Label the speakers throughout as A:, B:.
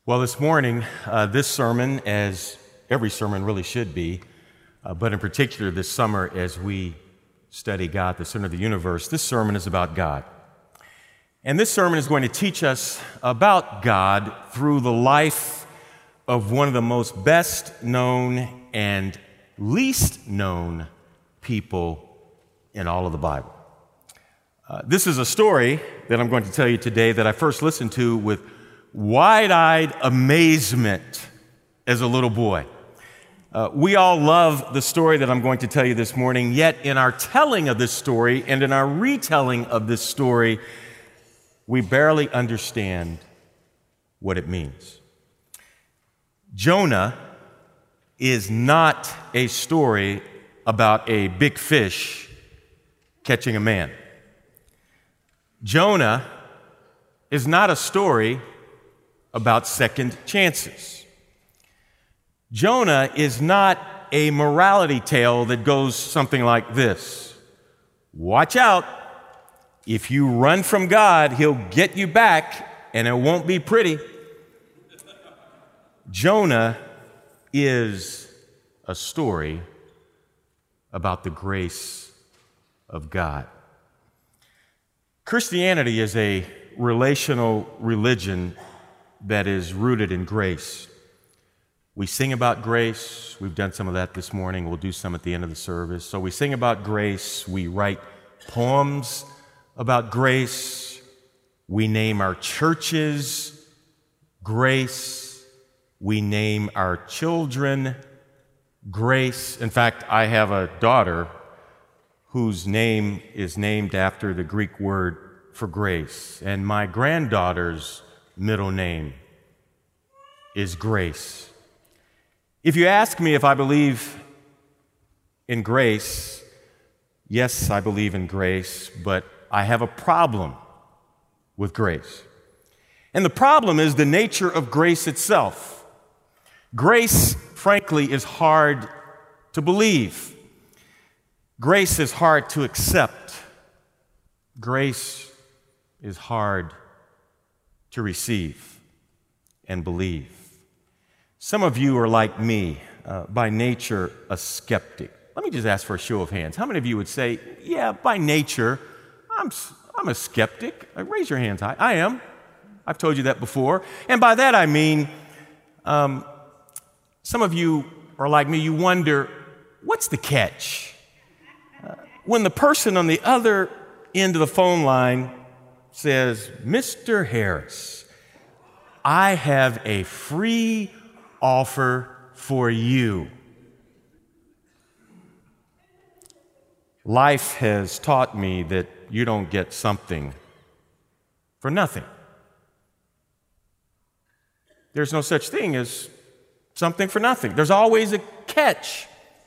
A: Well, this morning, this sermon, as every sermon really should be, but in particular this summer as we study God, the center of the universe, this sermon is about God. And this sermon is going to teach us about God through the life of one of the most best known and least known people in all of the Bible. This is a story that I'm going to tell you today that I first listened to with wide-eyed amazement as a little boy. We all love the story that I'm going to tell you this morning, yet in our telling of this story and in our retelling of this story, we barely understand what it means. Jonah is not a story about a big fish catching a man. Jonah is not a story about second chances. Jonah is not a morality tale that goes something like this. Watch out. If you run from God, He'll get you back, and it won't be pretty. Jonah is a story about the grace of God. Christianity is a relational religion that is rooted in grace. We sing about grace. We've done some of that this morning. We'll do some at the end of the service. So we sing about grace. We write poems about grace. We name our churches Grace. We name our children Grace. In fact, I have a daughter whose name is named after the Greek word for grace. And my granddaughter's middle name is Grace. If you ask me if I believe in grace, yes, I believe in grace, but I have a problem with grace. And the problem is the nature of grace itself. Grace, frankly, is hard to believe. Grace is hard to accept. Grace is hard to receive and believe. Some of you are like me, by nature, a skeptic. Let me just ask for a show of hands. How many of you would say, yeah, by nature, I'm a skeptic? Raise your hands high. I am. I've told you that before. And by that I mean, some of you are like me, you wonder, what's the catch? When the person on the other end of the phone line says, Mr. Harris, I have a free offer for you. Life has taught me that you don't get something for nothing. There's no such thing as something for nothing. There's always a catch.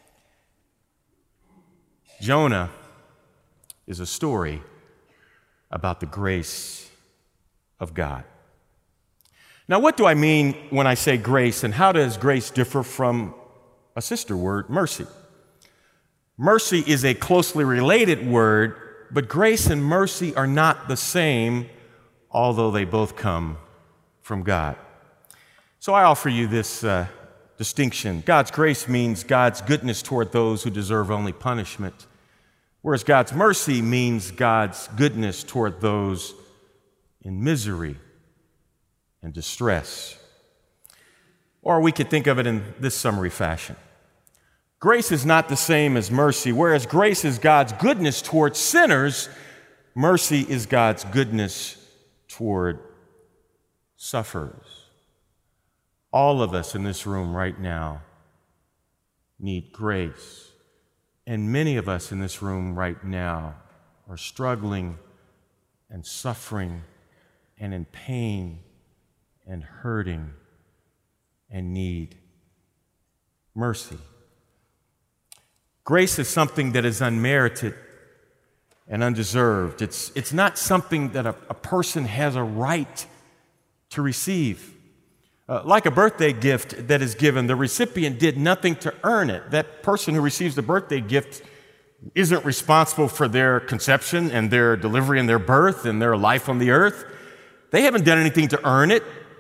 A: Jonah is a story about the grace of God. Now, what do I mean when I say grace, and how does grace differ from a sister word, mercy? Mercy is a closely related word, but grace and mercy are not the same, although they both come from God. So I offer you this distinction. God's grace means God's goodness toward those who deserve only punishment, whereas God's mercy means God's goodness toward those in misery and distress. Or we could think of it in this summary fashion. Grace is not the same as mercy. Whereas grace is God's goodness toward sinners, mercy is God's goodness toward sufferers. All of us in this room right now need grace. And many of us in this room right now are struggling and suffering and in pain and hurting and need mercy. Grace is something that is unmerited and undeserved. It's not something that a person has a right to receive. Like a birthday gift that is given, the recipient did nothing to earn it. That person who receives the birthday gift isn't responsible for their conception and their delivery and their birth and their life on the earth. They haven't done anything to earn it.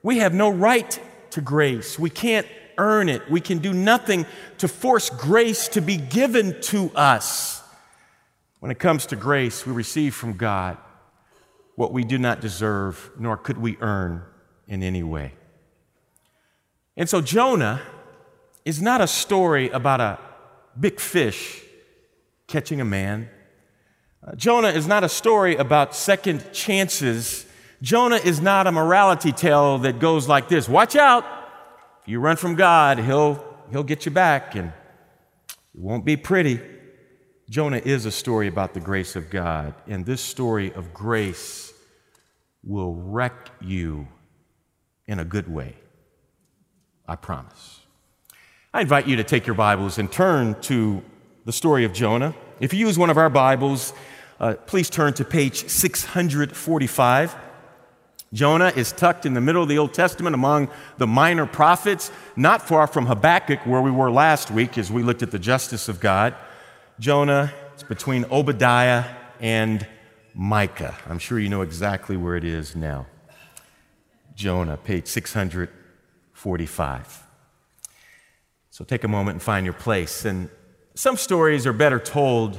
A: We have no right to grace. We can't earn it. We can do nothing to force grace to be given to us. When it comes to grace, we receive from God what we do not deserve, nor could we earn in any way. And so Jonah is not a story about a big fish catching a man. Jonah is not a story about second chances. Jonah is not a morality tale that goes like this: watch out, if you run from God, he'll get you back, and it won't be pretty. Jonah is a story about the grace of God, and this story of grace will wreck you in a good way. I promise. I invite you to take your Bibles and turn to the story of Jonah. If you use one of our Bibles, please turn to page 645. Jonah is tucked in the middle of the Old Testament among the minor prophets, not far from Habakkuk, where we were last week as we looked at the justice of God. Jonah is between Obadiah and Micah. I'm sure you know exactly where it is now. Jonah, page 645. So take a moment and find your place. And some stories are better told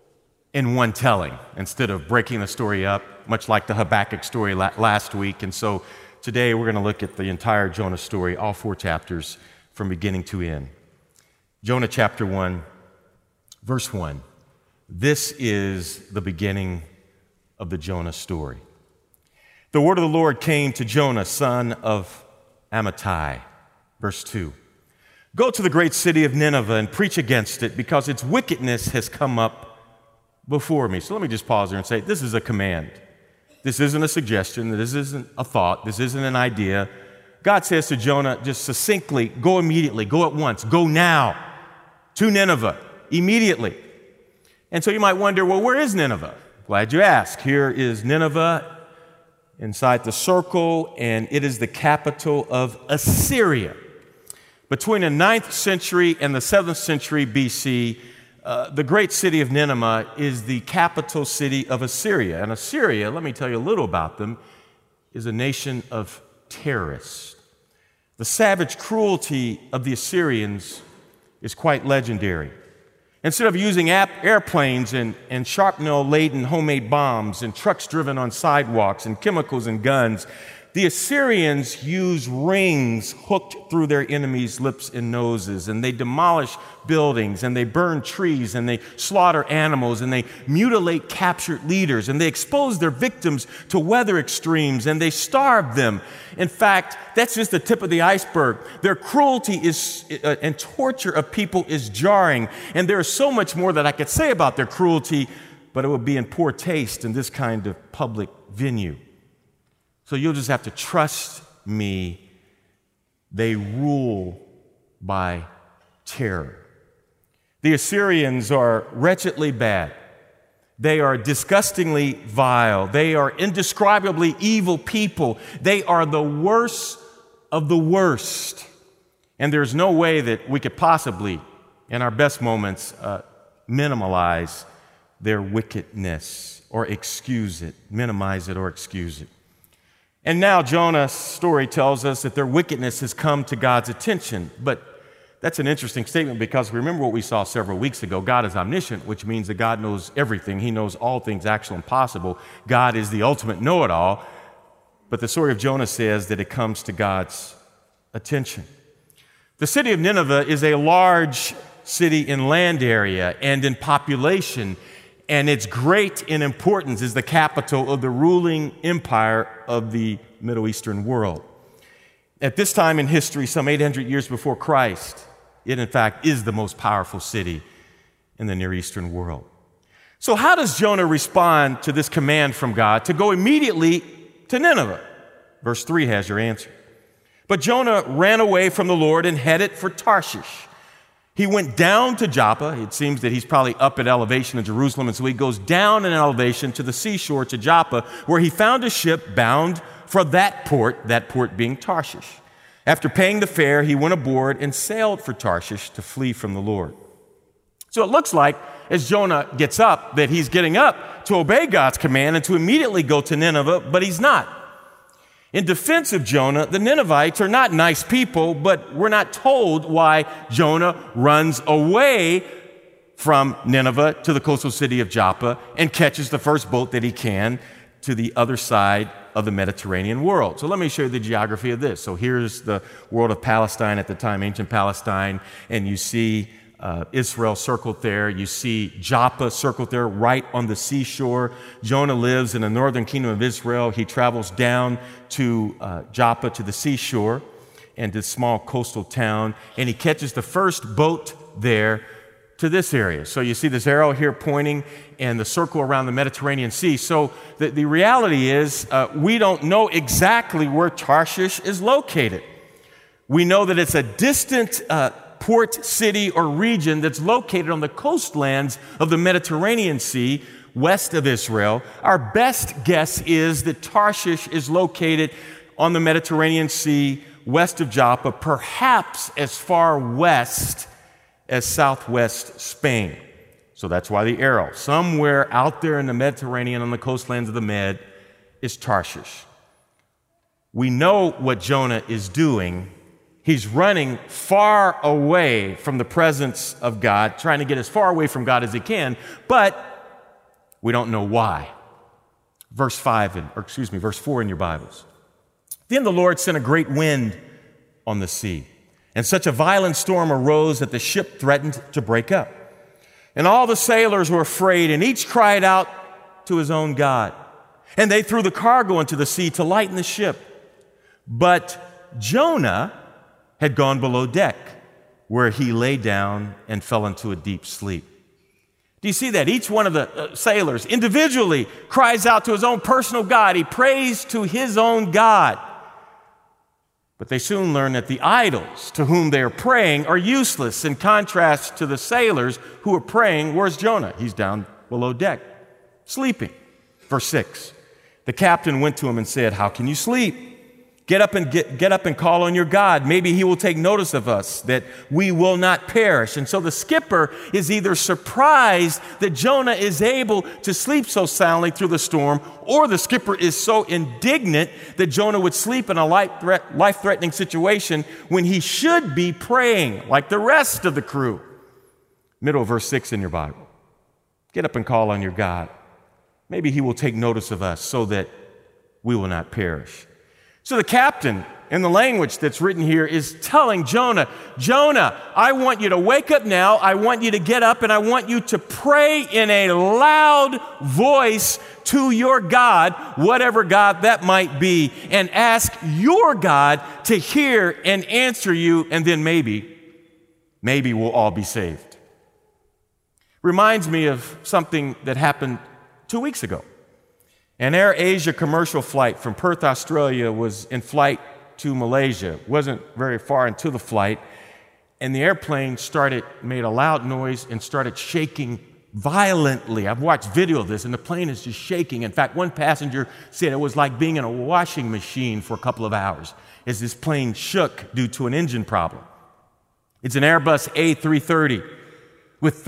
A: in one telling instead of breaking the story up, much like the Habakkuk story last week. And so today we're going to look at the entire Jonah story, all 4 chapters from beginning to end. Jonah chapter 1, verse 1. This is the beginning of the Jonah story. The word of the Lord came to Jonah, son of Amittai. Verse 2. Go to the great city of Nineveh and preach against it, because its wickedness has come up before me. So let me just pause there and say, this is a command. This isn't a suggestion. This isn't a thought. This isn't an idea. God says to Jonah just succinctly, go immediately, go at once, go now to Nineveh, immediately. And so you might wonder, well, where is Nineveh? Glad you asked. Here is Nineveh inside the circle, and it is the capital of Assyria. Between the 9th century and the 7th century BC, the great city of Nineveh is the capital city of Assyria. And Assyria, let me tell you a little about them, is a nation of terrorists. The savage cruelty of the Assyrians is quite legendary. Instead of using airplanes and shrapnel-laden homemade bombs and trucks driven on sidewalks and chemicals and guns, the Assyrians use rings hooked through their enemies' lips and noses, and they demolish buildings, and they burn trees, and they slaughter animals, and they mutilate captured leaders, and they expose their victims to weather extremes, and they starve them. In fact, that's just the tip of the iceberg. Their cruelty and torture of people is jarring, and there is so much more that I could say about their cruelty, but it would be in poor taste in this kind of public venue. So you'll just have to trust me. They rule by terror. The Assyrians are wretchedly bad. They are disgustingly vile. They are indescribably evil people. They are the worst of the worst. And there's no way that we could possibly, in our best moments, minimize their wickedness or excuse it, minimize it or excuse it. And now Jonah's story tells us that their wickedness has come to God's attention. But that's an interesting statement, because remember what we saw several weeks ago. God is omniscient, which means that God knows everything. He knows all things actual and possible. God is the ultimate know-it-all. But the story of Jonah says that it comes to God's attention. The city of Nineveh is a large city in land area and in population, and it's great in importance as the capital of the ruling empire of the Middle Eastern world. At this time in history, some 800 years before Christ, it in fact is the most powerful city in the Near Eastern world. So how does Jonah respond to this command from God to go immediately to Nineveh? Verse 3 has your answer. But Jonah ran away from the Lord and headed for Tarshish. He went down to Joppa. It seems that he's probably up at elevation in Jerusalem, and so he goes down in elevation to the seashore to Joppa, where he found a ship bound for that port being Tarshish. After paying the fare, he went aboard and sailed for Tarshish to flee from the Lord. So it looks like, as Jonah gets up, that he's getting up to obey God's command and to immediately go to Nineveh, but he's not. In defense of Jonah, the Ninevites are not nice people, but we're not told why Jonah runs away from Nineveh to the coastal city of Joppa and catches the first boat that he can to the other side of the Mediterranean world. So let me show you the geography of this. So here's the world of Palestine at the time, ancient Palestine, and you see Israel circled there. You see Joppa circled there right on the seashore. Jonah lives in the northern kingdom of Israel. He travels down to Joppa, to the seashore, and this small coastal town, and he catches the first boat there to this area. So you see this arrow here pointing and the circle around the Mediterranean Sea. So the reality is we don't know exactly where Tarshish is located. We know that it's a distant port city or region that's located on the coastlands of the Mediterranean Sea west of Israel. Our best guess is that Tarshish is located on the Mediterranean Sea west of Joppa, perhaps as far west as southwest Spain. So that's why the arrow. Somewhere out there in the Mediterranean on the coastlands of the Med is Tarshish. We know what Jonah is doing. He's running far away from the presence of God, trying to get as far away from God as he can, but we don't know why. Verse 4 in your Bibles. Then the Lord sent a great wind on the sea, and such a violent storm arose that the ship threatened to break up. And all the sailors were afraid, and each cried out to his own God. And they threw the cargo into the sea to lighten the ship. But Jonah had gone below deck, where he lay down and fell into a deep sleep. Do you see that? Each one of the sailors individually cries out to his own personal God. He prays to his own God. But they soon learn that the idols to whom they are praying are useless in contrast to the sailors who are praying. Where's Jonah? He's down below deck, sleeping. Verse 6, the captain went to him and said, "How can you sleep? Get up and call on your God. Maybe he will take notice of us, that we will not perish." And so the skipper is either surprised that Jonah is able to sleep so soundly through the storm, or the skipper is so indignant that Jonah would sleep in a life-threatening situation when he should be praying like the rest of the crew. Middle of verse 6 in your Bible. Get up and call on your God. Maybe he will take notice of us so that we will not perish. So the captain, in the language that's written here, is telling Jonah, "Jonah, I want you to wake up now. I want you to get up, and I want you to pray in a loud voice to your God, whatever God that might be, and ask your God to hear and answer you, and then maybe we'll all be saved." Reminds me of something that happened 2 weeks ago. An Air Asia commercial flight from Perth, Australia was in flight to Malaysia. It wasn't very far into the flight, and the airplane made a loud noise and started shaking violently. I've watched video of this, and the plane is just shaking. In fact, one passenger said it was like being in a washing machine for a couple of hours as this plane shook due to an engine problem. It's an Airbus A330 with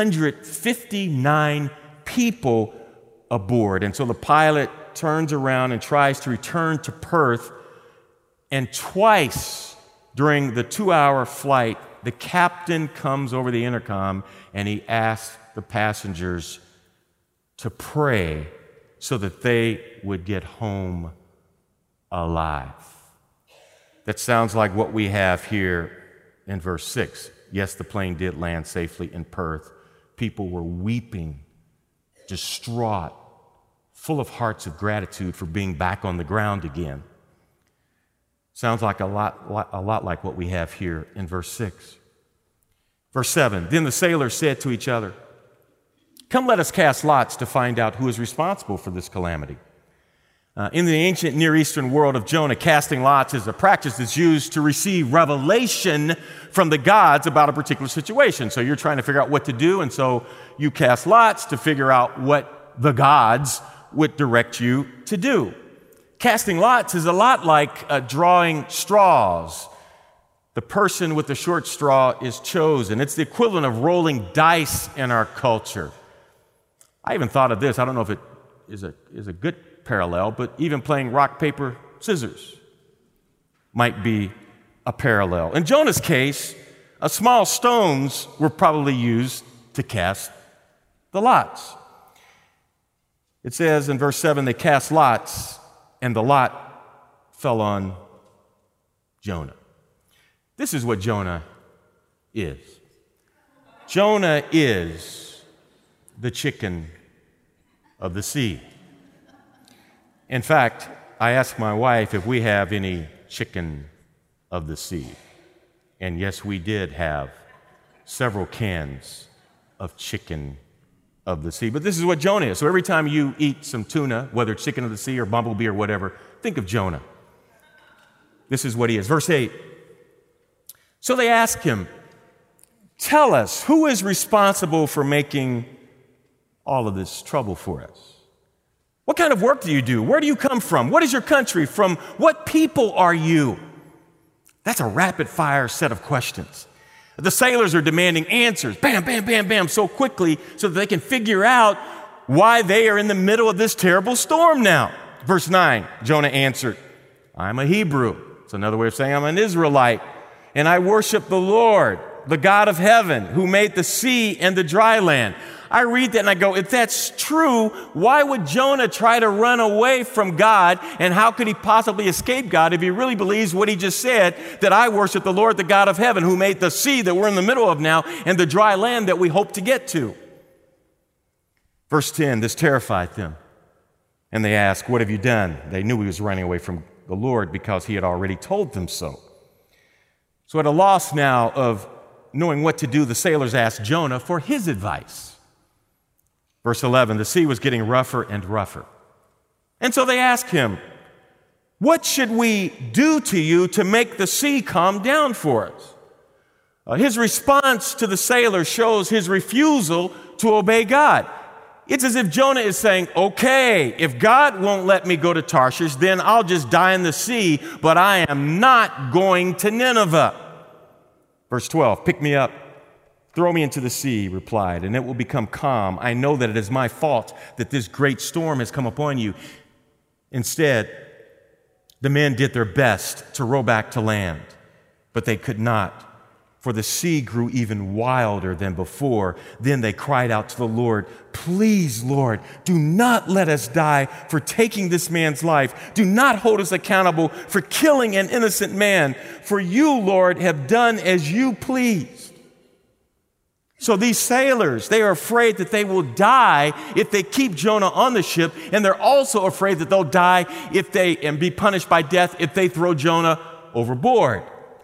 A: 359 people aboard. And so the pilot turns around and tries to return to Perth, and twice during the 2-hour flight, the captain comes over the intercom and he asks the passengers to pray so that they would get home alive. That sounds like what we have here in verse 6. Yes, the plane did land safely in Perth. People were weeping, distraught, full of hearts of gratitude for being back on the ground again. Sounds like a lot like what we have here in verse 6. Verse 7, then the sailors said to each other, "Come, let us cast lots to find out who is responsible for this calamity." In the ancient Near Eastern world of Jonah, casting lots is a practice that's used to receive revelation from the gods about a particular situation. So you're trying to figure out what to do, and so you cast lots to figure out what the gods would direct you to do. Casting lots is a lot like drawing straws. The person with the short straw is chosen. It's the equivalent of rolling dice in our culture. I even thought of this. I don't know if it is a good parallel, but even playing rock, paper, scissors might be a parallel. In Jonah's case, small stones were probably used to cast the lots. It says in verse 7, they cast lots, and the lot fell on Jonah. This is what Jonah is. Jonah is the chicken of the sea. In fact, I asked my wife if we have any chicken of the sea. And yes, we did have several cans of chicken of the sea. But this is what Jonah is. So every time you eat some tuna, whether it's chicken of the sea or bumblebee or whatever, think of Jonah. This is what he is. Verse 8. So they ask him, tell us, who is responsible for making all of this trouble for us? What kind of work do you do? Where do you come from? What is your country? From what people are you? That's a rapid-fire set of questions. The sailors are demanding answers, bam, bam, bam, bam, so quickly so that they can figure out why they are in the middle of this terrible storm now. Verse 9, Jonah answered, I'm a Hebrew. It's another way of saying I'm an Israelite, and I worship the Lord, the God of heaven, who made the sea and the dry land. I read that and I go, if that's true, why would Jonah try to run away from God? And how could he possibly escape God if he really believes what he just said, that I worship the Lord, the God of heaven, who made the sea that we're in the middle of now and the dry land that we hope to get to? Verse 10, this terrified them. And they asked, what have you done? They knew he was running away from the Lord because he had already told them so. So at a loss now of knowing what to do, the sailors asked Jonah for his advice. Verse 11, the sea was getting rougher and rougher. And so they asked him, what should we do to you to make the sea calm down for us? His response to the sailor shows his refusal to obey God. It's as if Jonah is saying, okay, if God won't let me go to Tarshish, then I'll just die in the sea, but I am not going to Nineveh. Verse 12, pick me up. Throw me into the sea, he replied, and it will become calm. I know that it is my fault that this great storm has come upon you. Instead, the men did their best to row back to land, but they could not, for the sea grew even wilder than before. Then they cried out to the Lord, please, Lord, do not let us die for taking this man's life. Do not hold us accountable for killing an innocent man, for you, Lord, have done as you pleased. So these sailors, they are afraid that they will die if they keep Jonah on the ship, and they're also afraid that they'll die and be punished by death if they throw Jonah overboard.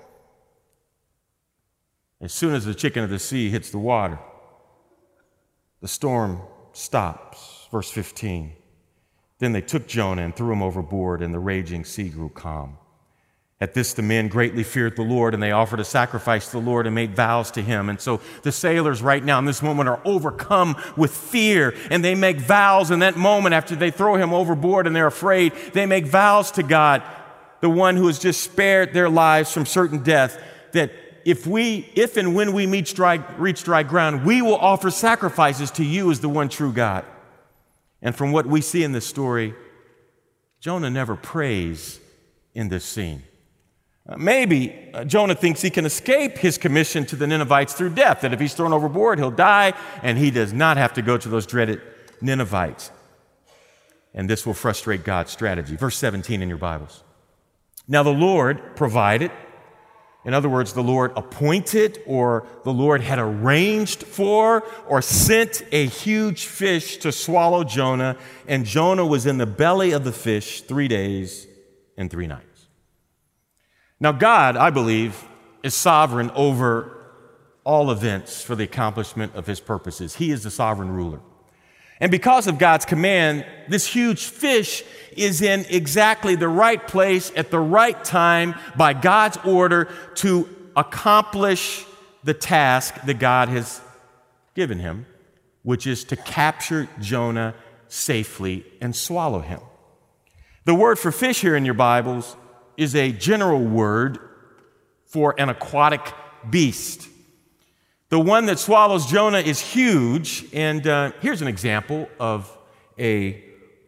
A: As soon as the chicken of the sea hits the water, the storm stops. Verse 15. Then they took Jonah and threw him overboard, and the raging sea grew calm. At this, the men greatly feared the Lord, and they offered a sacrifice to the Lord and made vows to him. And so the sailors right now in this moment are overcome with fear, and they make vows in that moment after they throw him overboard and they're afraid. They make vows to God, the one who has just spared their lives from certain death, that if and when we reach dry ground, we will offer sacrifices to you as the one true God. And from what we see in this story, Jonah never prays in this scene. Maybe Jonah thinks he can escape his commission to the Ninevites through death, that if he's thrown overboard, he'll die, and he does not have to go to those dreaded Ninevites. And this will frustrate God's strategy. Verse 17 in your Bibles. Now the Lord provided, in other words, the Lord appointed, or the Lord had arranged for, or sent a huge fish to swallow Jonah, and Jonah was in the belly of the fish 3 days and 3 nights. Now, God, I believe, is sovereign over all events for the accomplishment of his purposes. He is the sovereign ruler. And because of God's command, this huge fish is in exactly the right place at the right time by God's order to accomplish the task that God has given him, which is to capture Jonah safely and swallow him. The word for fish here in your Bibles is a general word for an aquatic beast. The one that swallows Jonah is huge, and here's an example of a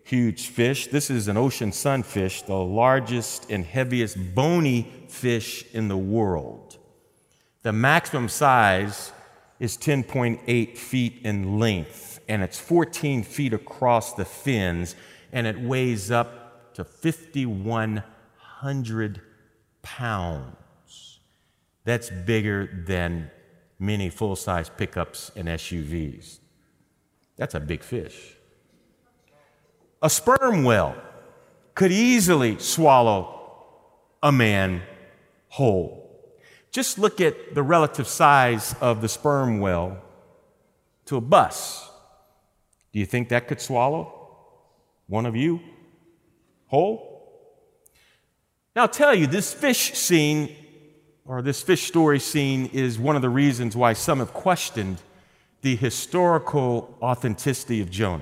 A: huge fish. This is an ocean sunfish, the largest and heaviest bony fish in the world. The maximum size is 10.8 feet in length, and it's 14 feet across the fins, and it weighs up to 5,100 pounds. That's bigger than many full-size pickups and SUVs. That's a big fish. A sperm whale could easily swallow a man whole. Just look at the relative size of the sperm whale to a bus. Do you think that could swallow one of you whole? Now I'll tell you, this fish scene, or this fish story scene, is one of the reasons why some have questioned the historical authenticity of Jonah.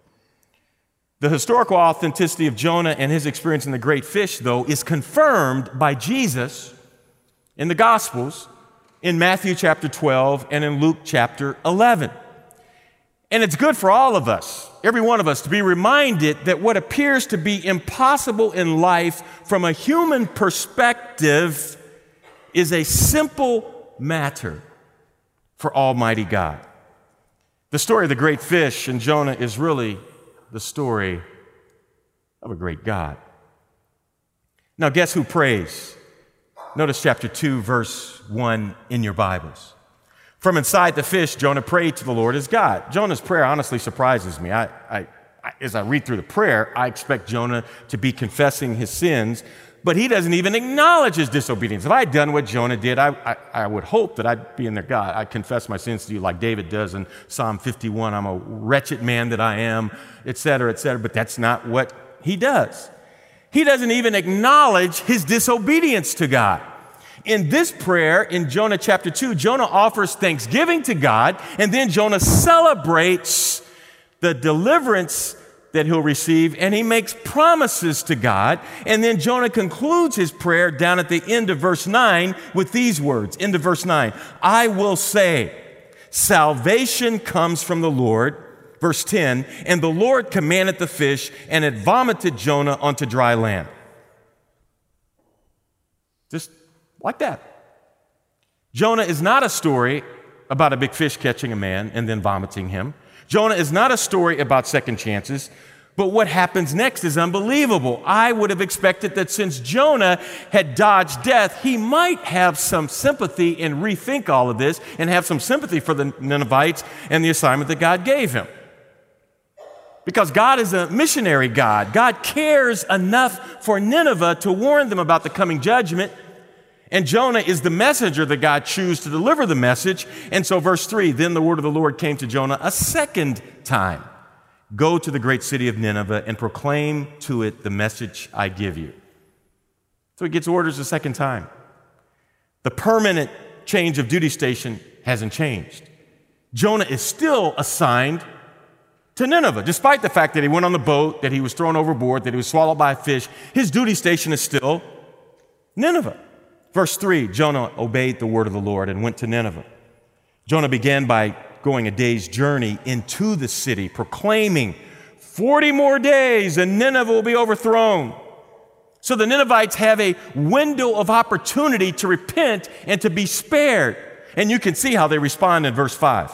A: The historical authenticity of Jonah and his experience in the great fish, though, is confirmed by Jesus in the Gospels, in Matthew chapter 12 and in Luke chapter 11. And it's good for all of us, every one of us, to be reminded that what appears to be impossible in life from a human perspective is a simple matter for Almighty God. The story of the great fish and Jonah is really the story of a great God. Now, guess who prays? Notice chapter 2, verse 1 in your Bibles. From inside the fish, Jonah prayed to the Lord his God. Jonah's prayer honestly surprises me. As I read through the prayer, I expect Jonah to be confessing his sins, but he doesn't even acknowledge his disobedience. If I had done what Jonah did, I would hope that I'd be in there. God, I confess my sins to you like David does in Psalm 51. I'm a wretched man that I am, et cetera, but that's not what he does. He doesn't even acknowledge his disobedience to God. In this prayer, in Jonah chapter 2, Jonah offers thanksgiving to God, and then Jonah celebrates the deliverance that he'll receive, and he makes promises to God. And then Jonah concludes his prayer down at the end of verse 9 with these words, end of verse 9, I will say, salvation comes from the Lord. Verse 10, and the Lord commanded the fish, and it vomited Jonah onto dry land. Just like that. Jonah is not a story about a big fish catching a man and then vomiting him. Jonah is not a story about second chances, but what happens next is unbelievable. I would have expected that since Jonah had dodged death, he might have some sympathy and rethink all of this and have some sympathy for the Ninevites and the assignment that God gave him. Because God is a missionary God. God cares enough for Nineveh to warn them about the coming judgment. And Jonah is the messenger that God chose to deliver the message. And so verse 3, then the word of the Lord came to Jonah a second time. Go to the great city of Nineveh and proclaim to it the message I give you. So he gets orders a second time. The permanent change of duty station hasn't changed. Jonah is still assigned to Nineveh. Despite the fact that he went on the boat, that he was thrown overboard, that he was swallowed by a fish, his duty station is still Nineveh. Verse 3, Jonah obeyed the word of the Lord and went to Nineveh. Jonah began by going a day's journey into the city, proclaiming, 40 more days and Nineveh will be overthrown. So the Ninevites have a window of opportunity to repent and to be spared. And you can see how they respond in verse 5.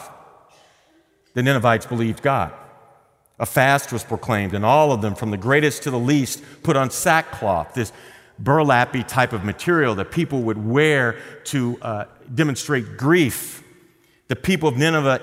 A: The Ninevites believed God. A fast was proclaimed, and all of them, from the greatest to the least, put on sackcloth, this burlappy type of material that people would wear to demonstrate grief. The people of Nineveh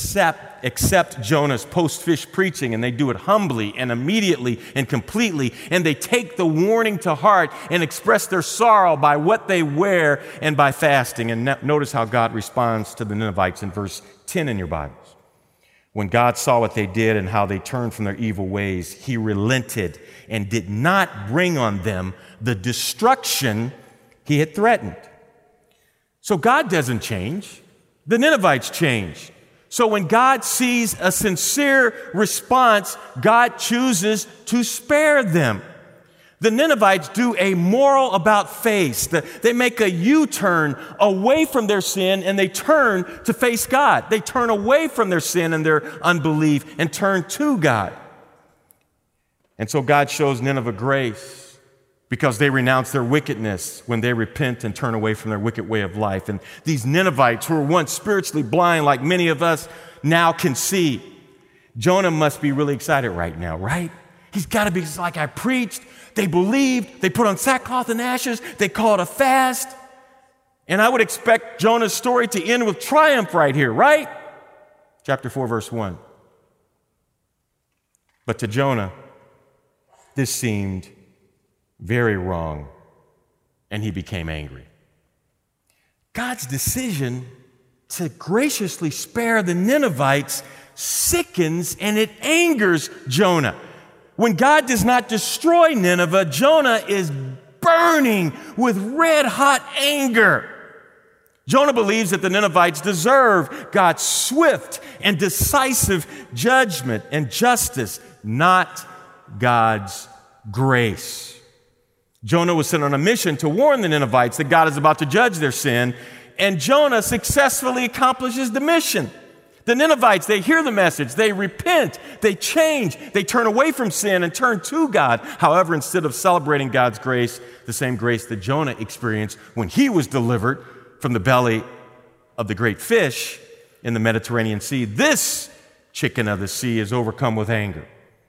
A: accept Jonah's post-fish preaching, and they do it humbly and immediately and completely, and they take the warning to heart and express their sorrow by what they wear and by fasting. And notice how God responds to the Ninevites in verse 10 in your Bibles. When God saw what they did and how they turned from their evil ways, he relented and did not bring on them the destruction he had threatened. So God doesn't change. The Ninevites changed. So when God sees a sincere response, God chooses to spare them. The Ninevites do a moral about face. They make a U-turn away from their sin and they turn to face God. They turn away from their sin and their unbelief and turn to God. And so God shows Nineveh grace because they renounce their wickedness when they repent and turn away from their wicked way of life. And these Ninevites, who were once spiritually blind like many of us, now can see. Jonah must be really excited right now, right? He's got to be like, I preached, they believed, they put on sackcloth and ashes, they called a fast. And I would expect Jonah's story to end with triumph right here, right? Chapter 4, verse 1. But to Jonah, this seemed very wrong, and he became angry. God's decision to graciously spare the Ninevites sickens and it angers Jonah. When God does not destroy Nineveh, Jonah is burning with red-hot anger. Jonah believes that the Ninevites deserve God's swift and decisive judgment and justice, not God's grace. Jonah was sent on a mission to warn the Ninevites that God is about to judge their sin, and Jonah successfully accomplishes the mission. The Ninevites, they hear the message, they repent, they change, they turn away from sin and turn to God. However, instead of celebrating God's grace, the same grace that Jonah experienced when he was delivered from the belly of the great fish in the Mediterranean Sea, this chicken of the sea is overcome with anger.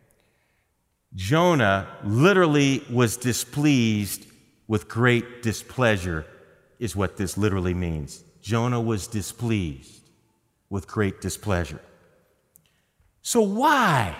A: Jonah literally was displeased with great displeasure, is what this literally means. Jonah was displeased with great displeasure. So why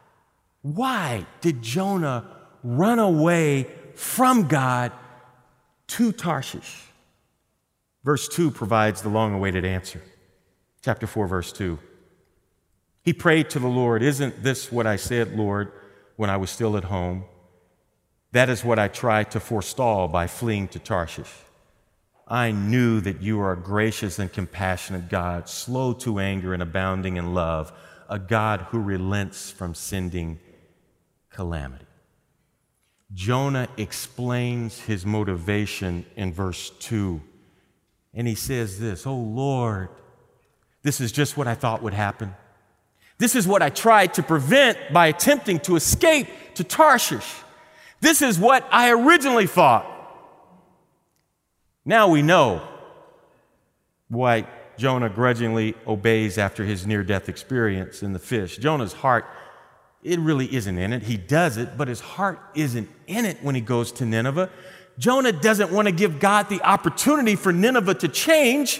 A: did Jonah run away from God to Tarshish? Verse 2 provides the long-awaited answer. Chapter 4, verse 2. He prayed to the Lord, "Isn't this what I said, Lord, when I was still at home? That is what I tried to forestall by fleeing to Tarshish. I knew that you are a gracious and compassionate God, slow to anger and abounding in love, a God who relents from sending calamity." Jonah explains his motivation in verse 2, and he says this, "Oh Lord, this is just what I thought would happen. This is what I tried to prevent by attempting to escape to Tarshish. This is what I originally thought." Now we know why Jonah grudgingly obeys after his near-death experience in the fish. Jonah's heart, it really isn't in it. He does it, but his heart isn't in it when he goes to Nineveh. Jonah doesn't want to give God the opportunity for Nineveh to change.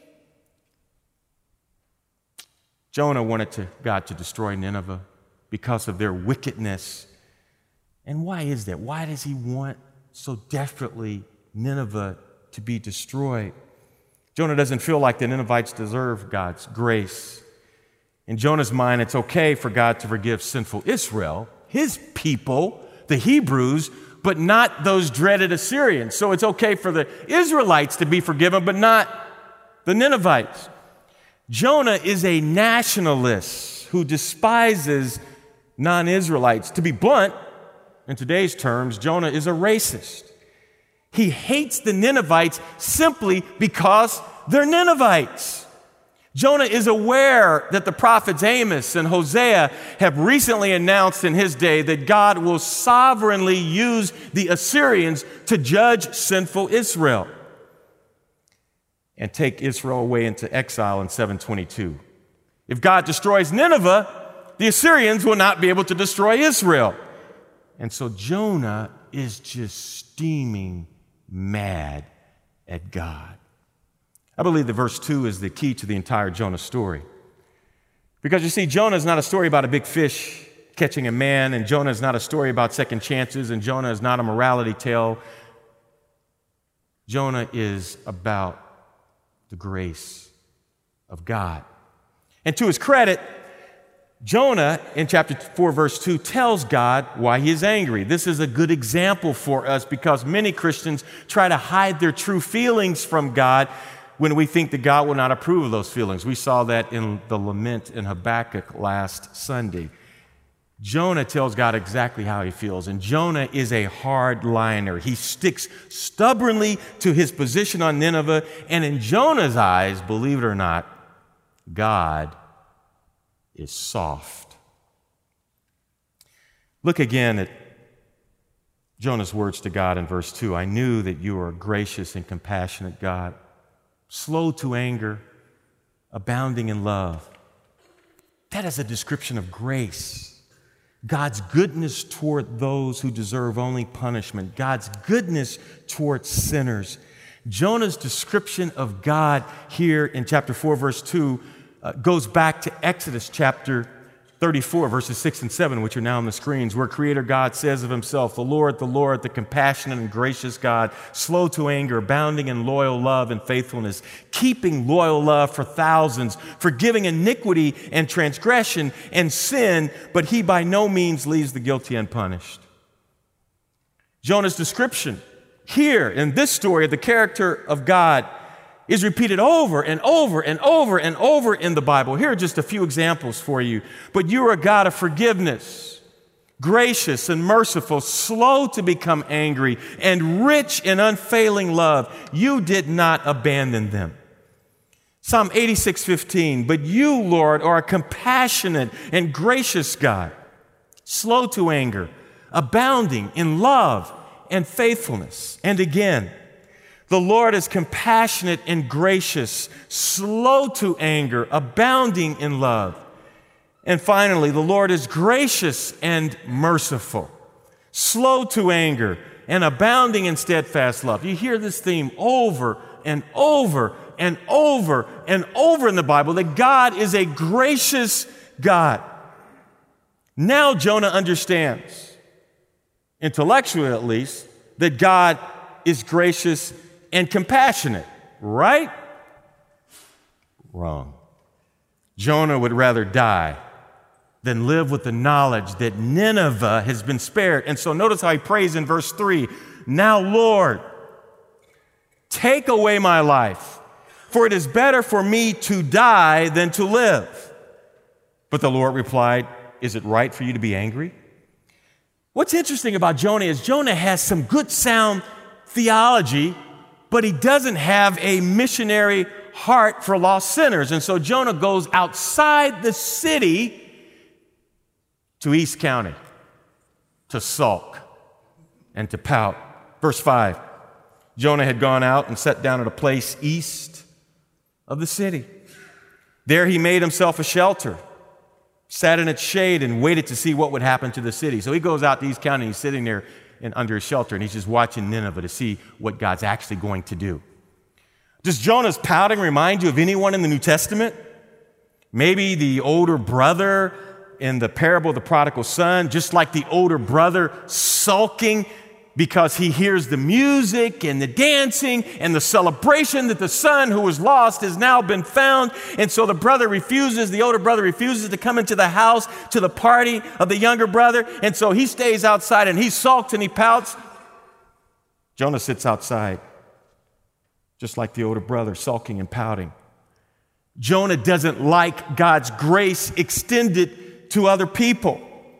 A: Jonah wanted God to destroy Nineveh because of their wickedness. And why is that? Why does he want so desperately Nineveh to be destroyed? Jonah doesn't feel like the Ninevites deserve God's grace. In Jonah's mind, it's okay for God to forgive sinful Israel, his people, the Hebrews, but not those dreaded Assyrians. So it's okay for the Israelites to be forgiven, but not the Ninevites. Jonah is a nationalist who despises non-Israelites. To be blunt, in today's terms, Jonah is a racist. He hates the Ninevites simply because they're Ninevites. Jonah is aware that the prophets Amos and Hosea have recently announced in his day that God will sovereignly use the Assyrians to judge sinful Israel and take Israel away into exile in 722. If God destroys Nineveh, the Assyrians will not be able to destroy Israel. And so Jonah is just steaming mad at God. I believe that verse 2 is the key to the entire Jonah story. Because you see, Jonah is not a story about a big fish catching a man, and Jonah is not a story about second chances, and Jonah is not a morality tale. Jonah is about the grace of God. And to his credit, Jonah, in chapter 4, verse 2, tells God why he is angry. This is a good example for us because many Christians try to hide their true feelings from God when we think that God will not approve of those feelings. We saw that in the lament in Habakkuk last Sunday. Jonah tells God exactly how he feels, and Jonah is a hardliner. He sticks stubbornly to his position on Nineveh, and in Jonah's eyes, believe it or not, God is soft. Look again at Jonah's words to God in verse 2. I knew that you are a gracious and compassionate God, slow to anger, abounding in love. That is a description of grace. God's goodness toward those who deserve only punishment. God's goodness toward sinners. Jonah's description of God here in chapter 4, verse 2, goes back to Exodus chapter 34, verses 6 and 7, which are now on the screens, where Creator God says of himself, the Lord, the compassionate and gracious God, slow to anger, abounding in loyal love and faithfulness, keeping loyal love for thousands, forgiving iniquity and transgression and sin, but he by no means leaves the guilty unpunished. Jonah's description here in this story of the character of God is repeated over and over and over and over in the Bible. Here are just a few examples for you. But you are a God of forgiveness, gracious and merciful, slow to become angry, and rich in unfailing love. You did not abandon them. Psalm 86:15, but you, Lord, are a compassionate and gracious God, slow to anger, abounding in love and faithfulness. And again, the Lord is compassionate and gracious, slow to anger, abounding in love. And finally, the Lord is gracious and merciful, slow to anger, and abounding in steadfast love. You hear this theme over and over and over and over in the Bible, that God is a gracious God. Now Jonah understands, intellectually at least, that God is gracious and compassionate, right? Wrong. Jonah would rather die than live with the knowledge that Nineveh has been spared. And so notice how he prays in verse 3, now, Lord, take away my life, for it is better for me to die than to live. But the Lord replied, is it right for you to be angry? What's interesting about Jonah is Jonah has some good sound theology, but he doesn't have a missionary heart for lost sinners. And so Jonah goes outside the city to East County to sulk and to pout. Verse 5, Jonah had gone out and sat down at a place east of the city. There he made himself a shelter, sat in its shade, and waited to see what would happen to the city. So he goes out to East County, he's sitting there under his shelter, and he's just watching Nineveh to see what God's actually going to do. Does Jonah's pouting remind you of anyone in the New Testament? Maybe the older brother in the parable of the prodigal son, just like the older brother sulking because he hears the music and the dancing and the celebration that the son who was lost has now been found. And so the older brother refuses to come into the house to the party of the younger brother. And so he stays outside and he sulks and he pouts. Jonah sits outside, just like the older brother, sulking and pouting. Jonah doesn't like God's grace extended to other people.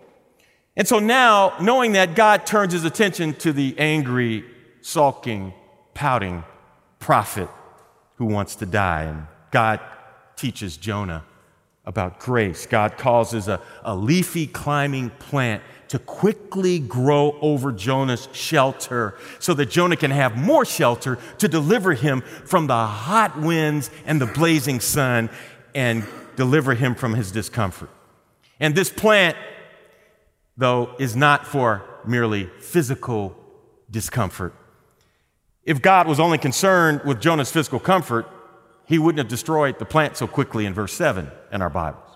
A: And so now, knowing that, God turns his attention to the angry, sulking, pouting prophet who wants to die. And God teaches Jonah about grace. God causes a leafy climbing plant to quickly grow over Jonah's shelter so that Jonah can have more shelter to deliver him from the hot winds and the blazing sun and deliver him from his discomfort. And this plant, though, is not for merely physical discomfort. If God was only concerned with Jonah's physical comfort, he wouldn't have destroyed the plant so quickly in verse 7 in our Bibles.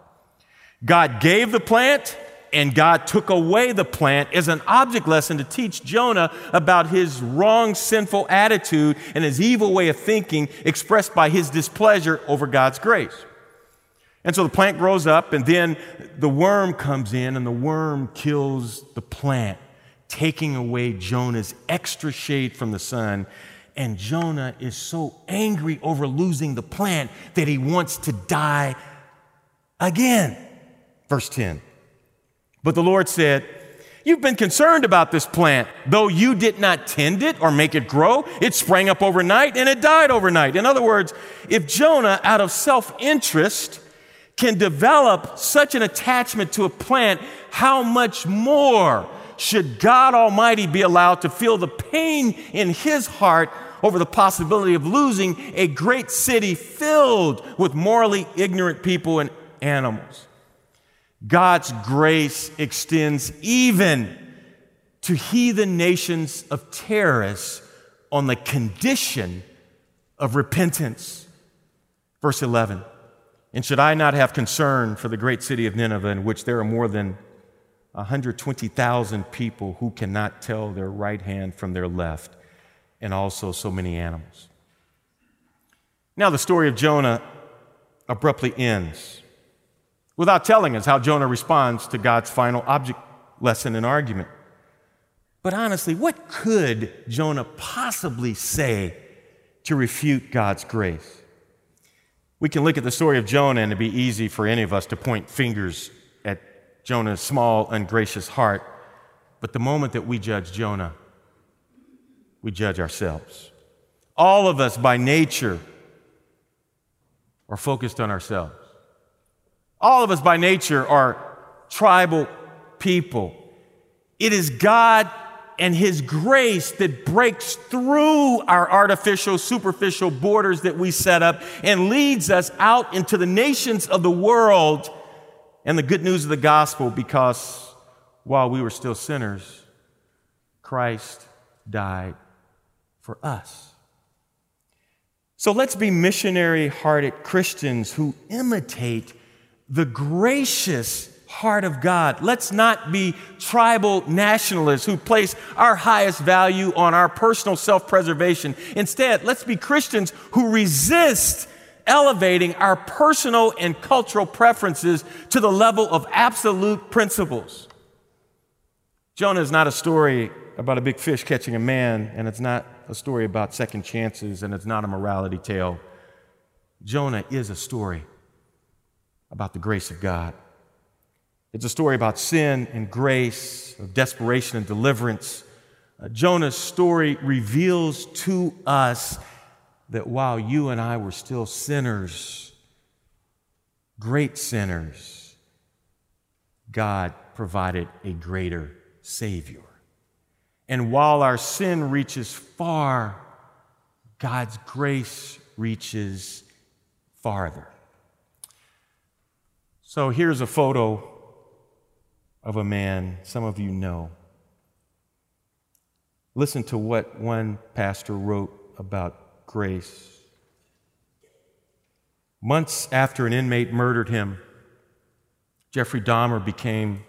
A: God gave the plant, and God took away the plant as an object lesson to teach Jonah about his wrong, sinful attitude and his evil way of thinking expressed by his displeasure over God's grace. And so the plant grows up, and then the worm comes in, and the worm kills the plant, taking away Jonah's extra shade from the sun. And Jonah is so angry over losing the plant that he wants to die again. Verse 10. But the Lord said, you've been concerned about this plant, though you did not tend it or make it grow. It sprang up overnight, and it died overnight. In other words, if Jonah, out of self-interest, can develop such an attachment to a plant how much more should God Almighty be allowed to feel the pain in his heart over the possibility of losing a great city filled with morally ignorant people and animals? God's grace extends even to heathen nations of terrorists on the condition of repentance. Verse 11, and should I not have concern for the great city of Nineveh, in which there are more than 120,000 people who cannot tell their right hand from their left, and also so many animals? Now the story of Jonah abruptly ends without telling us how Jonah responds to God's final object lesson and argument. But honestly, what could Jonah possibly say to refute God's grace? We can look at the story of Jonah, and it'd be easy for any of us to point fingers at Jonah's small, ungracious heart. But the moment that we judge Jonah, we judge ourselves. All of us by nature are focused on ourselves. All of us by nature are tribal people. It is God and his grace that breaks through our artificial, superficial borders that we set up and leads us out into the nations of the world and the good news of the gospel, because while we were still sinners, Christ died for us. So let's be missionary-hearted Christians who imitate the gracious heart of God. Let's not be tribal nationalists who place our highest value on our personal self-preservation. Instead, let's be Christians who resist elevating our personal and cultural preferences to the level of absolute principles. Jonah is not a story about a big fish catching a man, and it's not a story about second chances, and it's not a morality tale. Jonah is a story about the grace of God. It's a story about sin and grace, of desperation and deliverance. Jonah's story reveals to us that while you and I were still sinners, great sinners, God provided a greater Savior. And while our sin reaches far, God's grace reaches farther. So here's a photo of a man some of you know. Listen to what one pastor wrote about grace. Months after an inmate murdered him, Jeffrey Dahmer became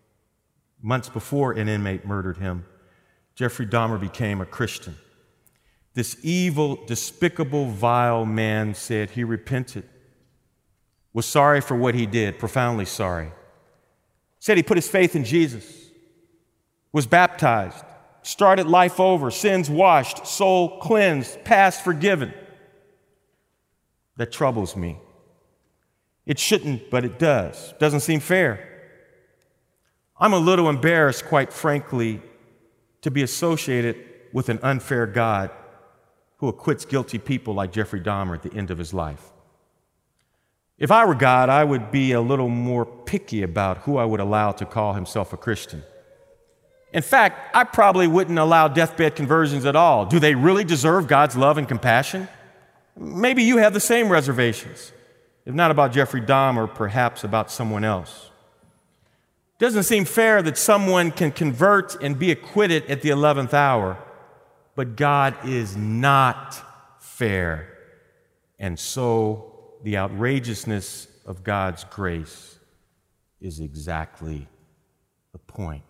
A: a Christian. This evil, despicable, vile man said he repented, was sorry for what he did, profoundly sorry. Said he put his faith in Jesus, was baptized, started life over, sins washed, soul cleansed, past forgiven. That troubles me. It shouldn't, but it does. Doesn't seem fair. I'm a little embarrassed, quite frankly, to be associated with an unfair God who acquits guilty people like Jeffrey Dahmer at the end of his life. If I were God, I would be a little more picky about who I would allow to call himself a Christian. In fact, I probably wouldn't allow deathbed conversions at all. Do they really deserve God's love and compassion? Maybe you have the same reservations. If not about Jeffrey Dahmer, perhaps about someone else. Doesn't seem fair that someone can convert and be acquitted at the 11th hour, but God is not fair. And so the outrageousness of God's grace is exactly the point.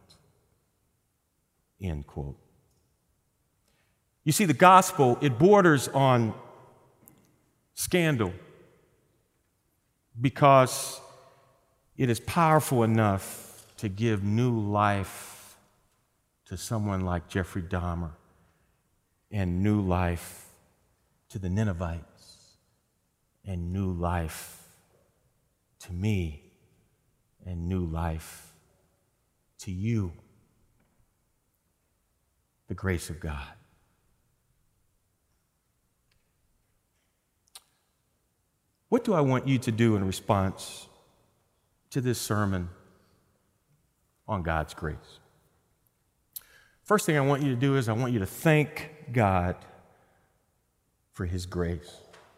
A: End quote. You see, the gospel, it borders on scandal because it is powerful enough to give new life to someone like Jeffrey Dahmer and new life to the Ninevites and new life to me and new life to you. The grace of God. What do I want you to do in response to this sermon on God's grace. First thing I want you to do is I want you to thank God for his grace.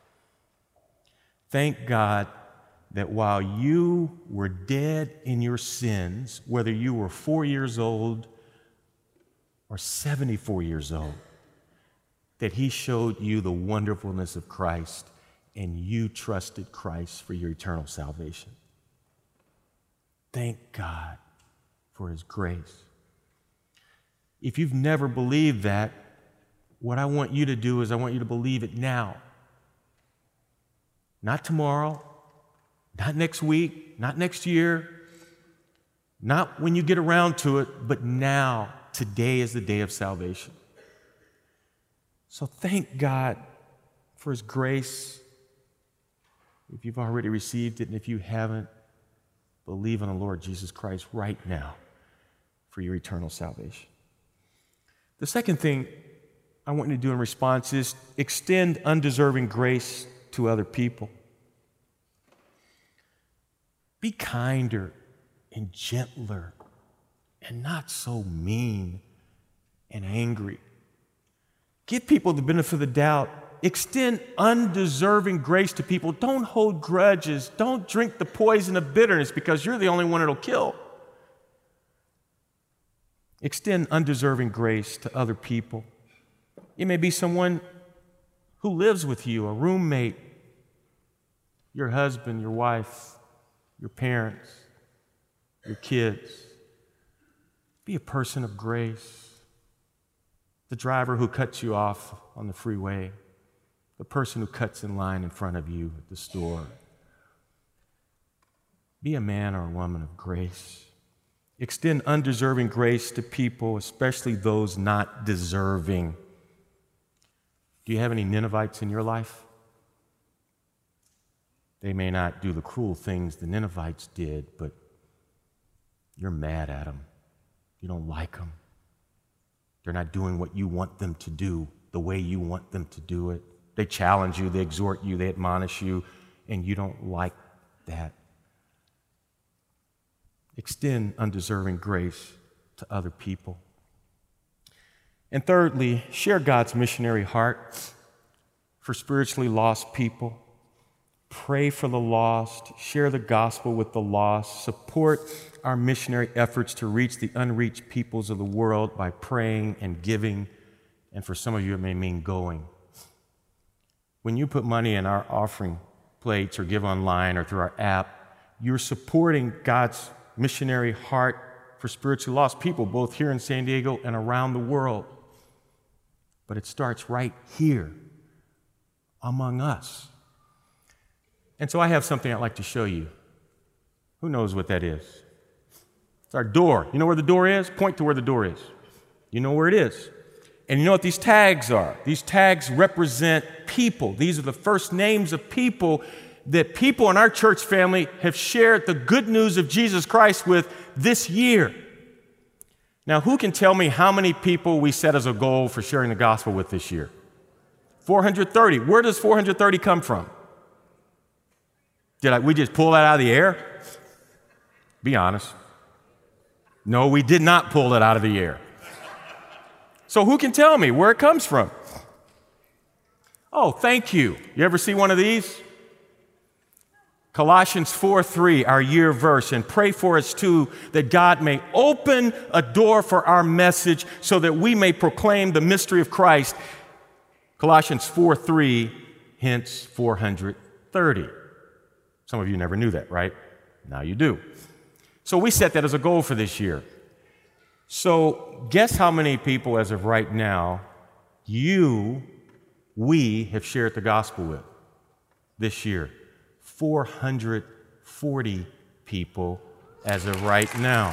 A: Thank God that while you were dead in your sins, whether you were 4 years old or 74 years old, that he showed you the wonderfulness of Christ and you trusted Christ for your eternal salvation. Thank God for his grace. If you've never believed that, what I want you to do is I want you to believe it now. Not tomorrow, not next week, not next year, not when you get around to it, but now. Today is the day of salvation. So thank God for his grace. If you've already received it, and if you haven't, believe in the Lord Jesus Christ right now for your eternal salvation. The second thing I want you to do in response is extend undeserving grace to other people. Be kinder and gentler and not so mean and angry. Give people the benefit of the doubt. Extend undeserving grace to people. Don't hold grudges. Don't drink the poison of bitterness because you're the only one it'll kill. Extend undeserving grace to other people. It may be someone who lives with you, a roommate, your husband, your wife, your parents, your kids. Be a person of grace. The driver who cuts you off on the freeway, the person who cuts in line in front of you at the store. Be a man or a woman of grace. Extend undeserving grace to people, especially those not deserving. Do you have any Ninevites in your life? They may not do the cruel things the Ninevites did, but you're mad at them. You don't like them. They're not doing what you want them to do the way you want them to do it. They challenge you, they exhort you, they admonish you, and you don't like that. Extend undeserving grace to other people. And thirdly, share God's missionary heart for spiritually lost people. Pray for the lost, share the gospel with the lost, support our missionary efforts to reach the unreached peoples of the world by praying and giving, and for some of you it may mean going. When you put money in our offering plates or give online or through our app, you're supporting God's missionary heart for spiritually lost people, both here in San Diego and around the world. But it starts right here among us. And so I have something I'd like to show you. Who knows what that is? It's our door. You know where the door is? Point to where the door is. You know where it is. And you know what these tags are? These tags represent people. These are the first names of people that people in our church family have shared the good news of Jesus Christ with this year. Now, who can tell me how many people we set as a goal for sharing the gospel with this year? 430. Where does 430 come from? Did we just pull that out of the air? Be honest. No, we did not pull it out of the air. So who can tell me where it comes from? Oh, thank you. You ever see one of these? Colossians 4:3, our year verse, and pray for us too, that God may open a door for our message so that we may proclaim the mystery of Christ. Colossians 4:3, hence 430. Some of you never knew that, right? Now you do. So we set that as a goal for this year. So guess how many people as of right now we have shared the gospel with this year? 440 people as of right now.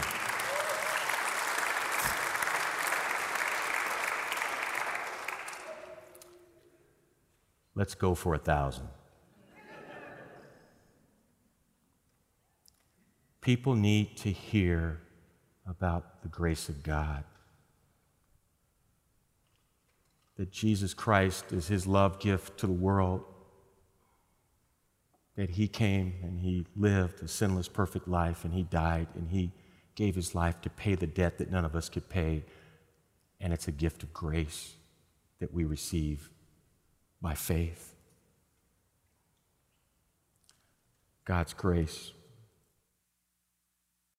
A: Let's go for 1,000. People need to hear about the grace of God. That Jesus Christ is his love gift to the world. That he came and he lived a sinless, perfect life, and he died and he gave his life to pay the debt that none of us could pay. And it's a gift of grace that we receive by faith. God's grace